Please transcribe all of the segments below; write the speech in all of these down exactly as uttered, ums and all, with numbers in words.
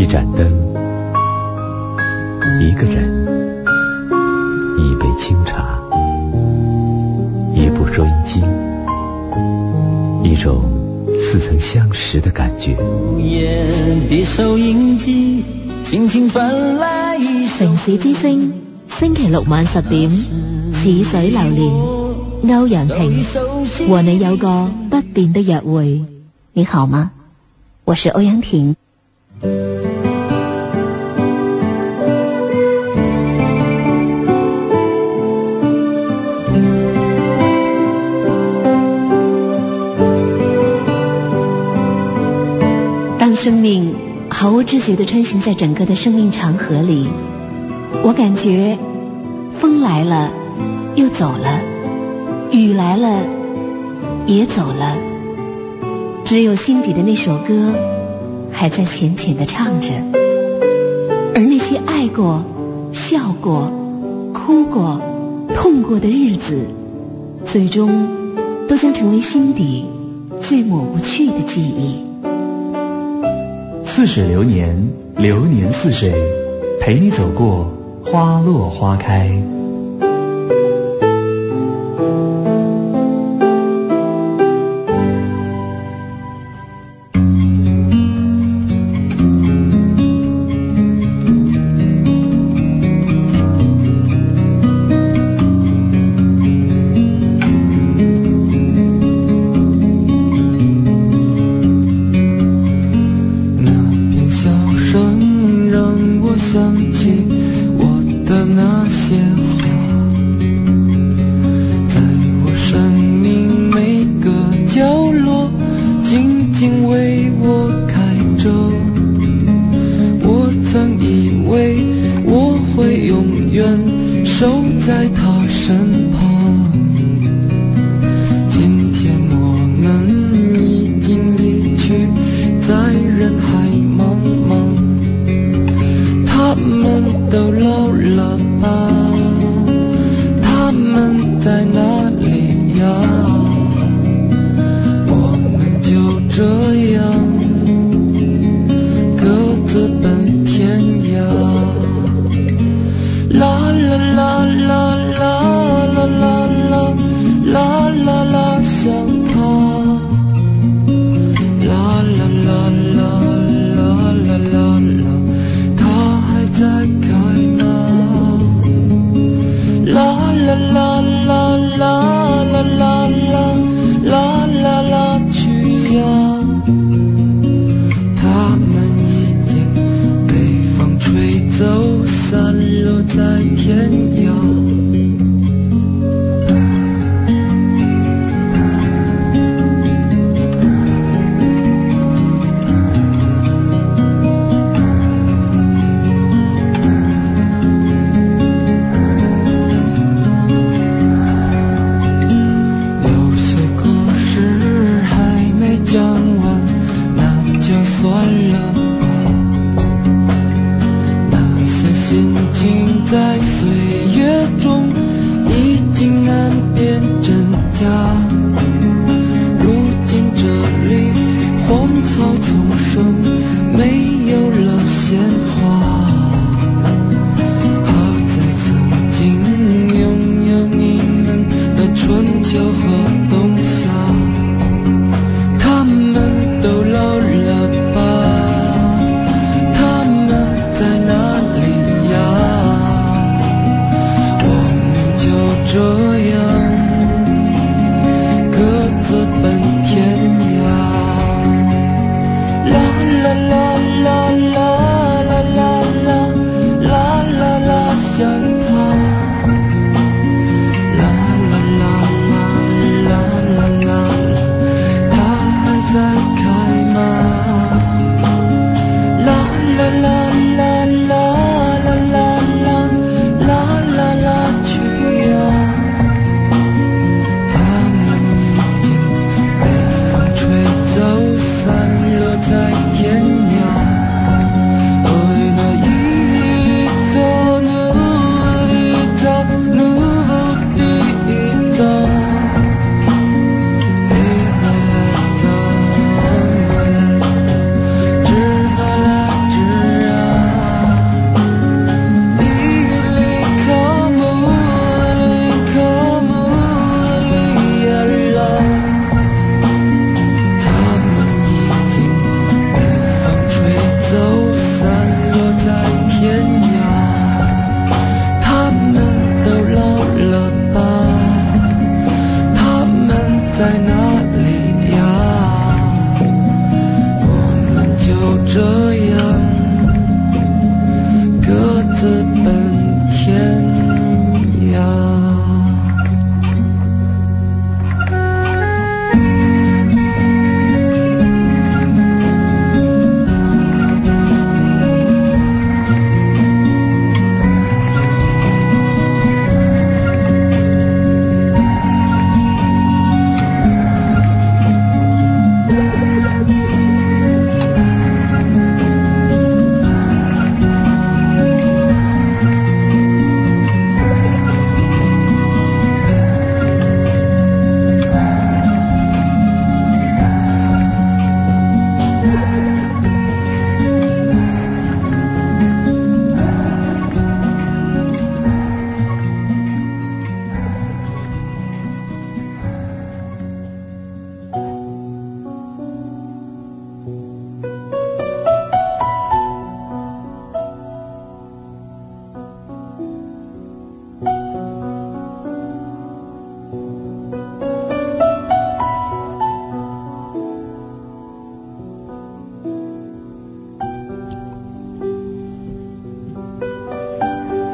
一盏灯，一个人，一杯清茶，一部收音机，一种似曾相识的感觉。 的收音機輕輕傳來一首城市之聲，星期六晚十點，似水流年，歐陽婷和你有個不變的約會。你好嗎？我是歐陽婷。当生命毫无知觉地穿行在整个的生命长河里，我感觉风来了又走了，雨来了也走了，只有心底的那首歌还在浅浅地唱着，而那些爱过、笑过、哭过、痛过的日子，最终都将成为心底最抹不去的记忆。 似水流年，流年似水，陪你走过花落花开。 各自奔天涯，啦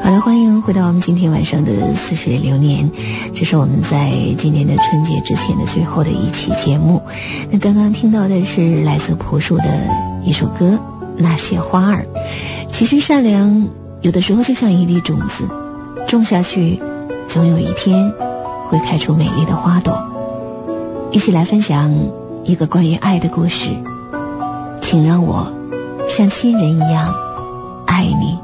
好的，欢迎回到我们今天晚上的似水流年，这是我们在今年的春节之前的最后的一期节目。那刚刚听到的是来自朴树的一首歌《那些花儿》。其实善良有的时候就像一粒种子，种下去总有一天会开出美丽的花朵。一起来分享一个关于爱的故事，请让我像亲人一样爱你。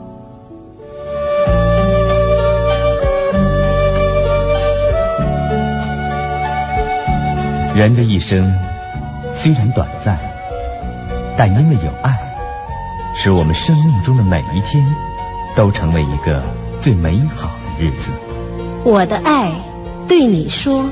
人的一生虽然短暂，但因为有爱，使我们生命中的每一天都成为一个最美好的日子。 我的爱对你说。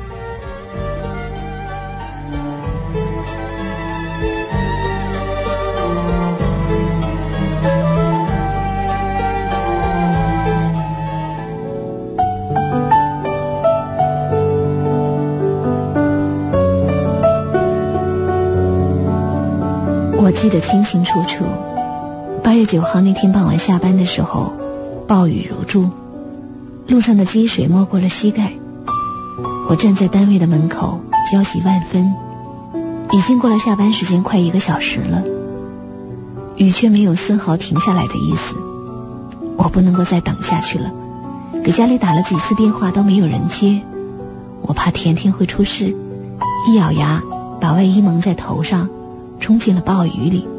我记得清清楚楚，八月九号那天傍晚下班的时候，暴雨如注，路上的积水没过了膝盖。我站在单位的门口，焦急万分。已经过了下班时间快一个小时了，雨却没有丝毫停下来的意思。我不能够再等下去了，给家里打了几次电话都没有人接。我怕甜甜会出事，一咬牙把外衣蒙在头上，冲进了暴雨里。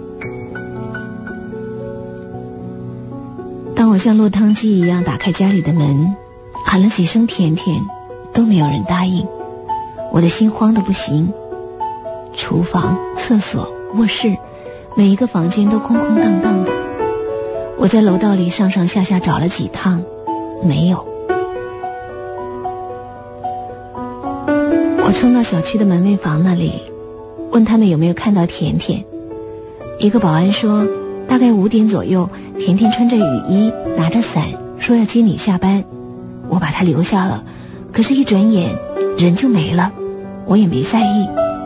当我像落汤鸡一样打开家里的门，喊了几声甜甜，都没有人答应。我的心慌得不行，厨房、厕所、卧室，每一个房间都空空荡荡的。我在楼道里上上下下找了几趟，没有。我冲到小区的门卫房那里，问他们有没有看到甜甜。一个保安说，大概五点左右，甜甜穿着雨衣，拿着伞，说要接你下班。我把她留下了，可是一转眼人就没了，我也没在意。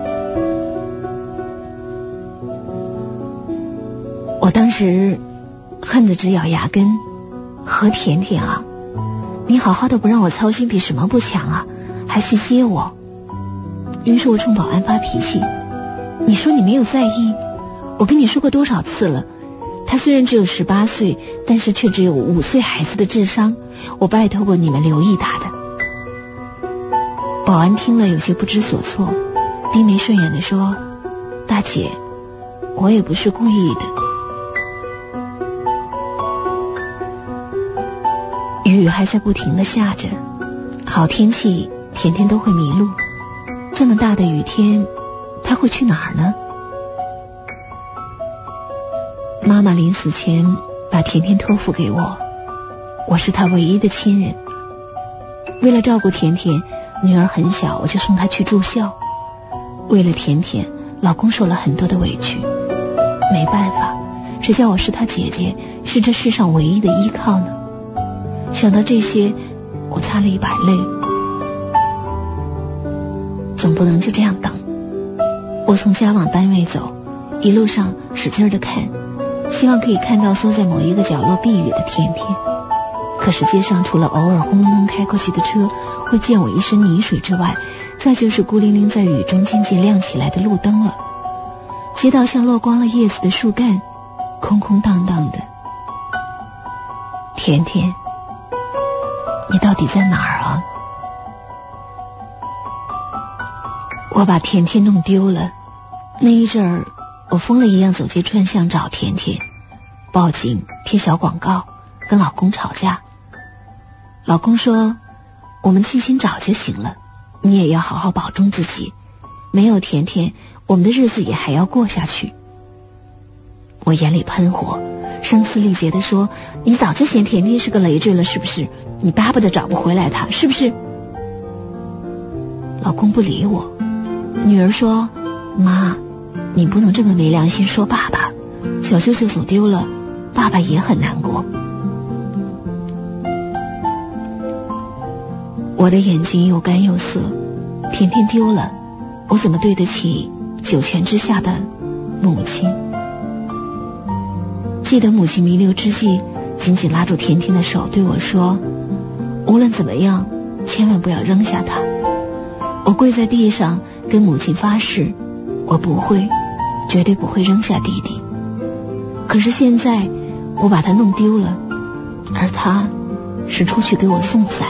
我当时恨得直咬牙根，何甜甜啊，你好好的不让我操心，比什么不强啊，还去接我。于是我冲保安发脾气，你说你没有在意，我跟你说过多少次了，他虽然只有十八岁，但是却只有五岁孩子的智商，我拜托过你们留意他的。保安听了有些不知所措，低眉顺眼地说，大姐，我也不是故意的。雨还在不停地下着，好天气甜甜都会迷路，这么大的雨天她会去哪儿呢？妈妈临死前把甜甜托付给我，我是她唯一的亲人。为了照顾甜甜，女儿很小我就送她去住校。为了甜甜，老公受了很多的委屈，没办法，谁叫我是她姐姐，是这世上唯一的依靠呢？想到这些，我擦了一把泪。总不能就这样等。我从家往单位走，一路上使劲的看，希望可以看到缩在某一个角落避雨的甜甜。可是街上除了偶尔轰隆隆开过去的车会溅我一身泥水之外，再就是孤零零在雨中渐渐亮起来的路灯了。街道像落光了叶子的树干，空空荡荡的。甜甜，你到底在哪儿啊？我把甜甜弄丢了。那一阵儿，我疯了一样走街串巷找甜甜，报警、贴小广告，跟老公吵架。老公说，我们细心找就行了，你也要好好保重自己，没有甜甜，我们的日子也还要过下去。我眼里喷火，声嘶力竭地说，你早就嫌甜甜是个累赘了是不是？你巴不得找不回来她是不是？老公不理我。女儿说，妈，你不能这么没良心说爸爸，小秀秀走丢了，爸爸也很难过。我的眼睛又干又涩，甜甜丢了，我怎么对得起九泉之下的母亲？记得母亲弥留之际， 紧紧拉住甜甜的手对我说，无论怎么样千万不要扔下他。我跪在地上跟母亲发誓，我不会，绝对不会扔下弟弟。可是现在我把他弄丢了，而他是出去给我送伞。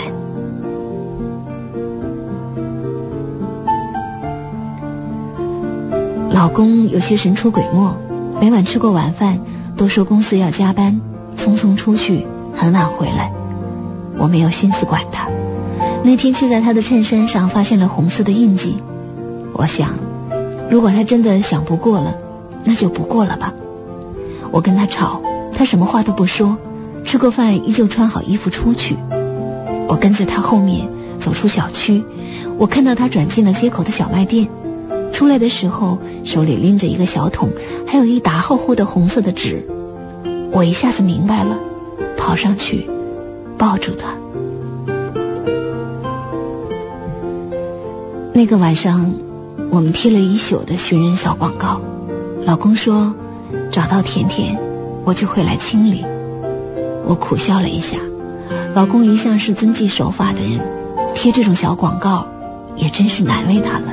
老公有些神出鬼没，每晚吃过晚饭都说公司要加班，匆匆出去，很晚回来。我没有心思管他，那天却在他的衬衫上发现了红色的印记。我想，如果他真的想不过了，那就不过了吧。我跟他吵，他什么话都不说，吃过饭依旧穿好衣服出去。我跟在他后面走出小区，我看到他转进了街口的小卖店，出来的时候手里拎着一个小桶，还有一沓厚厚的红色的纸。我一下子明白了，跑上去抱住他。那个晚上我们贴了一宿的寻人小广告，老公说找到甜甜我就会来清理。我苦笑了一下，老公一向是遵纪守法的人，贴这种小广告也真是难为他了。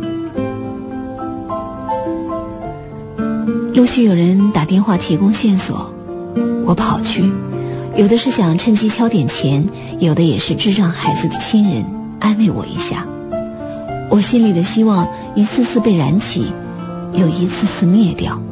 陆续有人打电话提供线索，我跑去，有的是想趁机敲点钱，有的也是智障孩子的亲人安慰我一下。我心里的希望一次次被燃起，又一次次灭掉。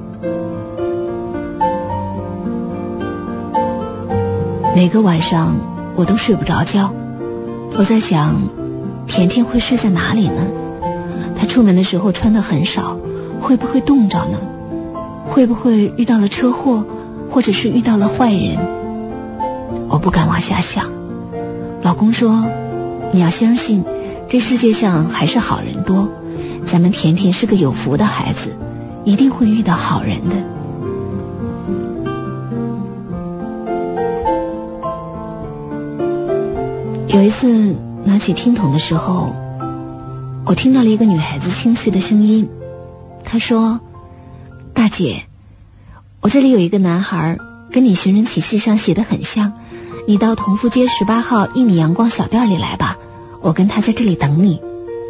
每个晚上我都睡不着觉，我在想甜甜会睡在哪里呢？她出门的时候穿得很少，会不会冻着呢？会不会遇到了车祸，或者是遇到了坏人？我不敢往下想。老公说，你要相信这世界上还是好人多，咱们甜甜是个有福的孩子，一定会遇到好人的。有一次拿起听筒的时候，我听到了一个女孩子清脆的声音，她说，大姐，我这里有一个男孩跟你寻人启事上写得很像，你到同福街十八号一米阳光小店里来吧，我跟他在这里等你。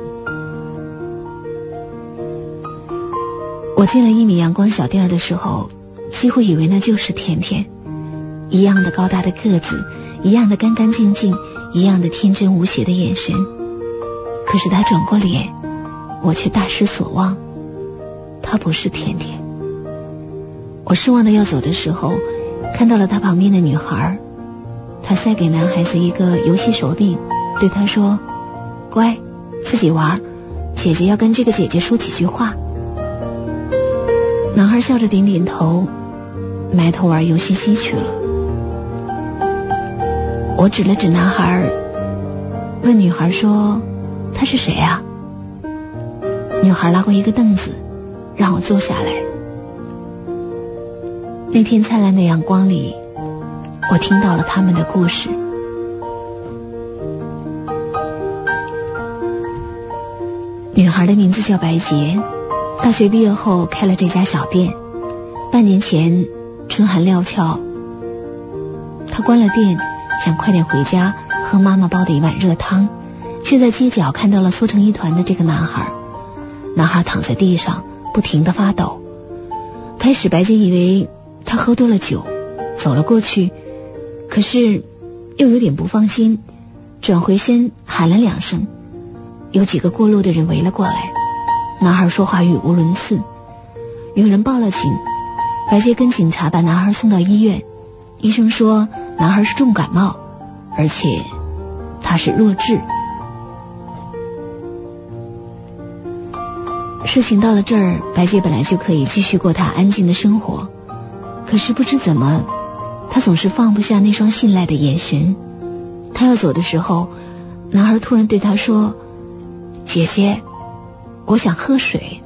我进了一米阳光小店的时候，几乎以为那就是甜甜，一样的高大的个子，一样的干干净净，一样的天真无邪的眼神。可是他转过脸，我却大失所望，他不是甜甜。我失望的要走的时候，看到了他旁边的女孩，他塞给男孩子一个游戏手柄，对他说，乖，自己玩，姐姐要跟这个姐姐说几句话。男孩笑着点点头，埋头玩游戏机去了。我指了指男孩，问女孩说，他是谁啊？女孩拉过一个凳子让我坐下来。那天灿烂的阳光里，我听到了他们的故事。女孩的名字叫白洁，大学毕业后开了这家小店。半年前春寒料峭，她关了店，想快点回家喝妈妈煲的一碗热汤，却在街角看到了缩成一团的这个男孩。男孩躺在地上不停地发抖。开始白洁以为他喝多了酒，走了过去，可是又有点不放心，转回身喊了两声。有几个过路的人围了过来，男孩说话语无伦次。有人报了警，白洁跟警察把男孩送到医院，医生说男孩是重感冒，而且他是弱智。事情到了这儿，白洁本来就可以继续过她安静的生活，可是不知怎么，她总是放不下那双信赖的眼神。她要走的时候，男孩突然对她说，姐姐，我想喝水。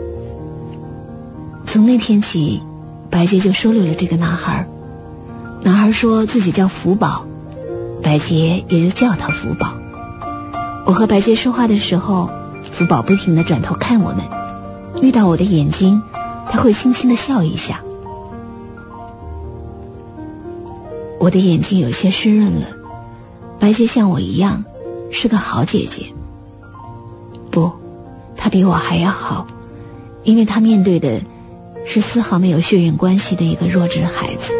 从那天起，白洁就收留了这个男孩。男孩说自己叫福宝，白洁也就叫他福宝。我和白洁说话的时候，福宝不停地转头看我们，遇到我的眼睛，他会轻轻地笑一下。 我的眼睛有些湿润了。白洁像我一样是个好姐姐。不，她比我还要好，因为她面对的是丝毫没有血缘关系的一个弱智孩子。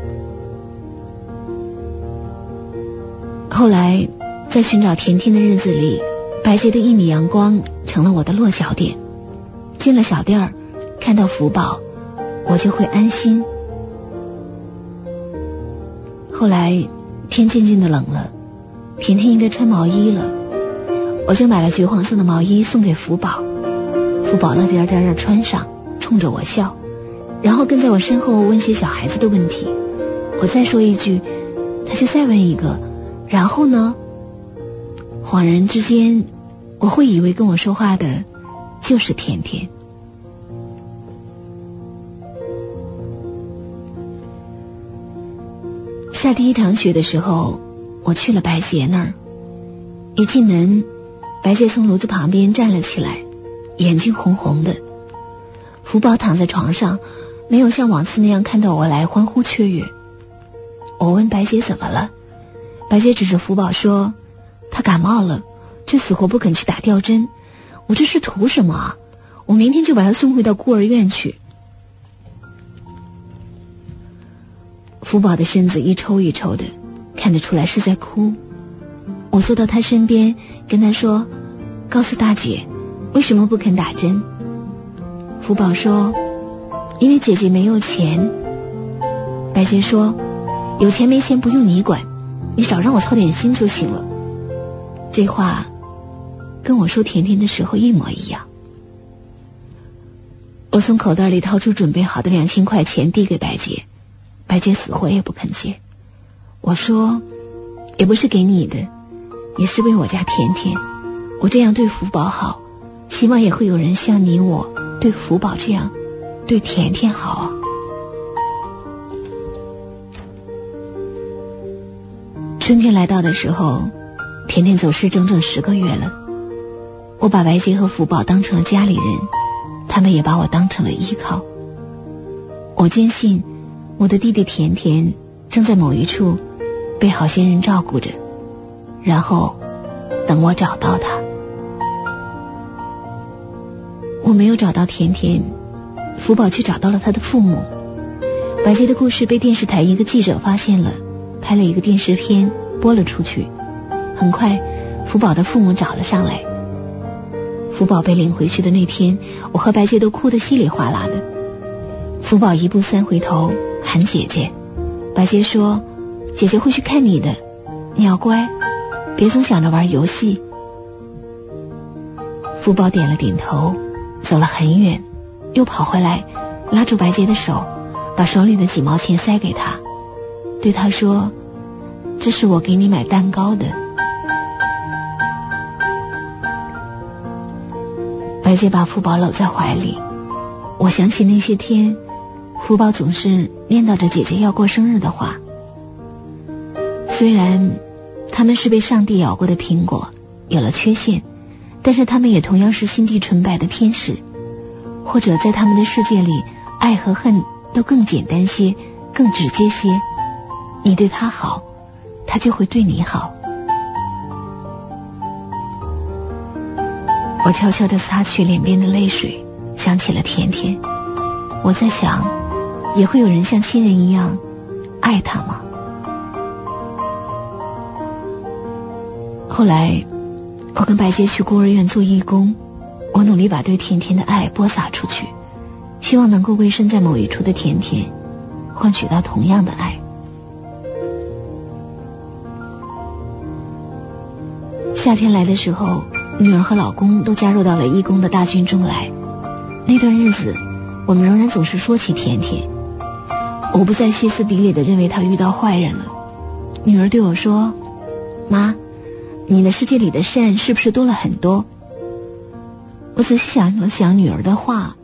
后来在寻找甜甜的日子里，白洁的一米阳光成了我的落脚点。进了小店儿，看到福宝，我就会安心。后来天渐渐的冷了，甜甜应该穿毛衣了，我就买了橘黄色的毛衣送给福宝。福宝乐颠颠地穿上，冲着我笑，然后跟在我身后问些小孩子的问题。我再说一句，他就再问一个，然后呢？恍然之间，我会以为跟我说话的就是甜甜。下第一场雪的时候，我去了白洁那儿。一进门，白洁从炉子旁边站了起来，眼睛红红的。福宝躺在床上，没有像往次那样看到我来欢呼雀跃。我问白洁怎么了，白洁指着福宝说，他感冒了，却死活不肯去打吊针。我这是图什么啊？我明天就把他送回到孤儿院去。福宝的身子一抽一抽的，看得出来是在哭。我坐到他身边，跟他说，告诉大姐为什么不肯打针。福宝说，因为姐姐没有钱。白洁说，有钱没钱不用你管，你少让我操点心就行了。这话跟我说甜甜的时候一模一样。我从口袋里掏出准备好的两千块钱递给白洁，白洁死活也不肯接。我说，也不是给你的，也是为我家甜甜。我这样对福宝好，希望也会有人像你我对福宝这样对甜甜好啊。春天来到的时候，甜甜走失整整十个月了。我把白洁和福宝当成了家里人，他们也把我当成了依靠。我坚信我的弟弟甜甜正在某一处被好心人照顾着，然后等我找到他。我没有找到甜甜，福宝却找到了他的父母。白洁的故事被电视台一个记者发现了，拍了一个电视片播了出去。很快福宝的父母找了上来。福宝被领回去的那天，我和白洁都哭得稀里哗啦的。福宝一步三回头喊姐姐，白洁说，姐姐会去看你的，你要乖，别总想着玩游戏。福宝点了点头，走了很远，又跑回来拉住白洁的手，把手里的几毛钱塞给她，对她说，这是我给你买蛋糕的。白洁把福宝搂在怀里，我想起那些天福宝总是念叨着姐姐要过生日的话。虽然他们是被上帝咬过的苹果，有了缺陷，但是他们也同样是心地纯白的天使，或者在他们的世界里，爱和恨都更简单些，更直接些。你对他好，他就会对你好。我悄悄地擦去脸边的泪水，想起了甜甜。我在想，也会有人像亲人一样爱他吗？后来我跟白洁去孤儿院做义工，我努力把对甜甜的爱播撒出去，希望能够为身在某一处的甜甜换取到同样的爱。夏天来的时候，女儿和老公都加入到了义工的大军中来。那段日子，我们仍然总是说起甜甜。我不再歇斯底里地认为她遇到坏人了。女儿对我说，妈，你的世界里的善是不是多了很多？我仔细想了想女儿的话，